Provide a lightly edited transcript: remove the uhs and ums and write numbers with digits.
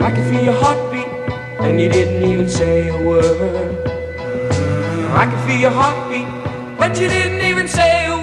I can feel your heartbeat, and you didn't even say a word. I can feel your heartbeat, but you didn't even say a word.